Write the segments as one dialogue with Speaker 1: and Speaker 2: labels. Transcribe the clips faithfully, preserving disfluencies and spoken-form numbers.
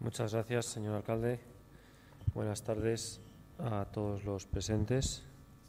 Speaker 1: Muchas gracias, señor alcalde. Buenas tardes a todos los presentes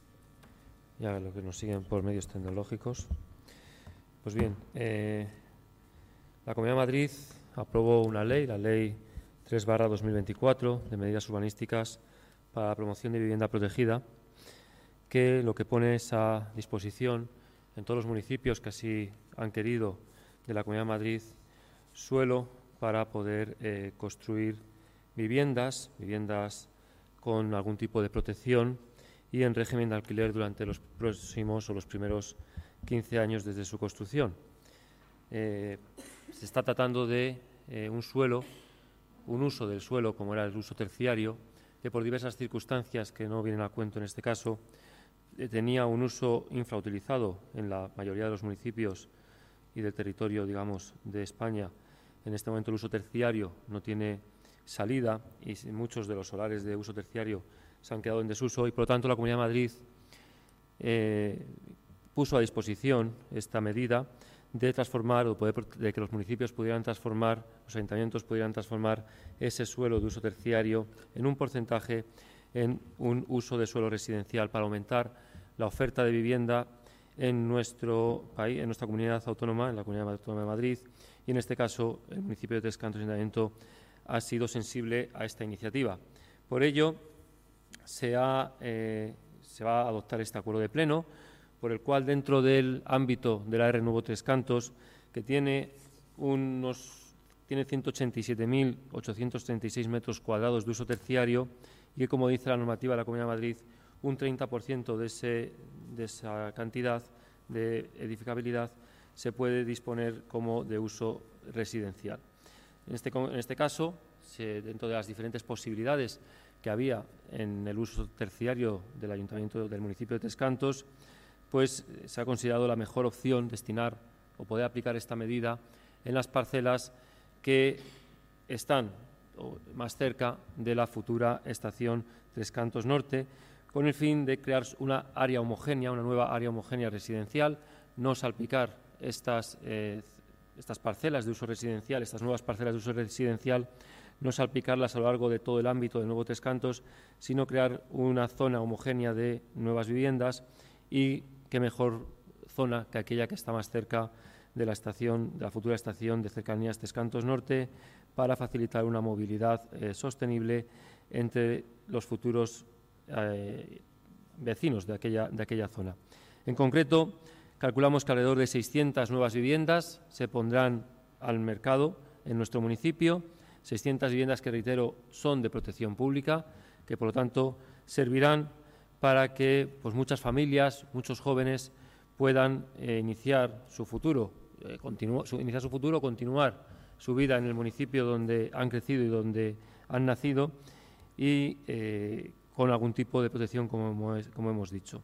Speaker 1: y a los que nos siguen por medios tecnológicos. Pues bien, eh, la Comunidad de Madrid aprobó una ley, la Ley tres barra dos mil veinticuatro, de medidas urbanísticas para la promoción de vivienda protegida, que lo que pone es a disposición en todos los municipios que así han querido de la Comunidad de Madrid suelo para poder eh, construir viviendas, viviendas con algún tipo de protección y en régimen de alquiler durante los próximos o los primeros quince años desde su construcción. Eh, se está tratando de eh, un suelo, un uso del suelo como era el uso terciario, que por diversas circunstancias que no vienen a cuento en este caso, eh, tenía un uso infrautilizado en la mayoría de los municipios y del territorio, digamos, de España. En este momento el uso terciario no tiene salida y muchos de los solares de uso terciario se han quedado en desuso y, por lo tanto, la Comunidad de Madrid eh, puso a disposición esta medida de transformar o poder, de que los municipios pudieran transformar, los ayuntamientos pudieran transformar ese suelo de uso terciario en un porcentaje en un uso de suelo residencial para aumentar la oferta de vivienda en nuestro país, en nuestra comunidad autónoma, en la Comunidad Autónoma de Madrid, y en este caso el municipio de Tres Cantos Ayuntamiento ha sido sensible a esta iniciativa. Por ello, se, ha, eh, se va a adoptar este acuerdo de pleno, por el cual dentro del ámbito de la A R Nuevo Tres Cantos, que tiene unos tiene ciento ochenta y siete mil ochocientos treinta y seis metros cuadrados de uso terciario y que, como dice la normativa de la Comunidad de Madrid, un treinta por ciento de, ese, de esa cantidad de edificabilidad se puede disponer como de uso residencial. En este, en este caso, se, dentro de las diferentes posibilidades que había en el uso terciario del Ayuntamiento del municipio de Tres Cantos, pues se ha considerado la mejor opción destinar o poder aplicar esta medida en las parcelas que están más cerca de la futura estación Tres Cantos Norte, con el fin de crear una área homogénea, una nueva área homogénea residencial, no salpicar estas, eh, estas parcelas de uso residencial, estas nuevas parcelas de uso residencial, no salpicarlas a lo largo de todo el ámbito de Nuevo Tres Cantos, sino crear una zona homogénea de nuevas viviendas y qué mejor zona que aquella que está más cerca de la estación, de la futura estación de cercanías Tres Cantos Norte, para facilitar una movilidad eh, sostenible entre los futuros eh, vecinos de aquella, de aquella zona. En concreto, calculamos que alrededor de seiscientas nuevas viviendas se pondrán al mercado en nuestro municipio, seiscientas viviendas que, reitero, son de protección pública, que por lo tanto servirán para que pues, muchas familias, muchos jóvenes puedan eh, iniciar su futuro, eh, su, iniciar su futuro, continuar su vida en el municipio donde han crecido y donde han nacido y eh, con algún tipo de protección, como hemos, como hemos dicho.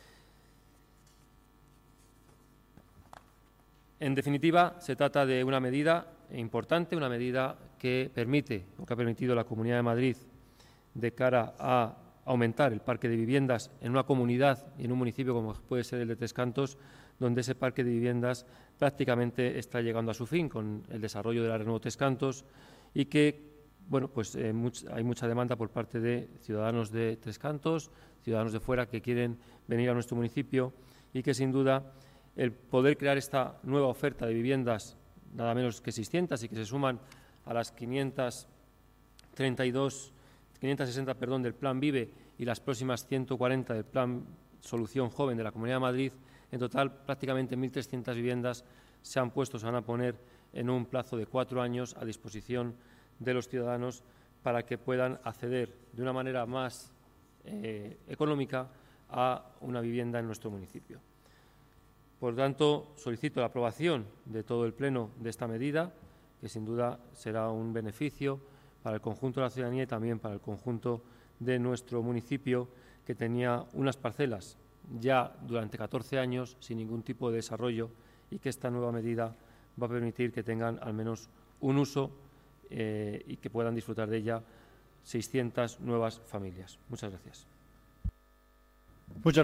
Speaker 1: En definitiva, se trata de una medida importante, una medida que permite, o que ha permitido la Comunidad de Madrid de cara a aumentar el parque de viviendas en una comunidad y en un municipio como puede ser el de Tres Cantos, donde ese parque de viviendas prácticamente está llegando a su fin con el desarrollo de la A R Nuevo Tres Cantos y que, bueno, pues eh, much, hay mucha demanda por parte de ciudadanos de Tres Cantos, ciudadanos de fuera que quieren venir a nuestro municipio y que, sin duda, el poder crear esta nueva oferta de viviendas, nada menos que seiscientas, y que se suman a las quinientas treinta y dos, quinientas sesenta, perdón, del Plan Vive y las próximas ciento cuarenta del Plan Solución Joven de la Comunidad de Madrid, en total prácticamente mil trescientas viviendas se han puesto, se van a poner en un plazo de cuatro años a disposición de los ciudadanos para que puedan acceder de una manera más eh, económica a una vivienda en nuestro municipio. Por tanto, solicito la aprobación de todo el Pleno de esta medida, que sin duda será un beneficio para el conjunto de la ciudadanía y también para el conjunto de nuestro municipio, que tenía unas parcelas ya durante catorce años sin ningún tipo de desarrollo y que esta nueva medida va a permitir que tengan al menos un uso eh, y que puedan disfrutar de ella seiscientas nuevas familias. Muchas gracias.
Speaker 2: Muchas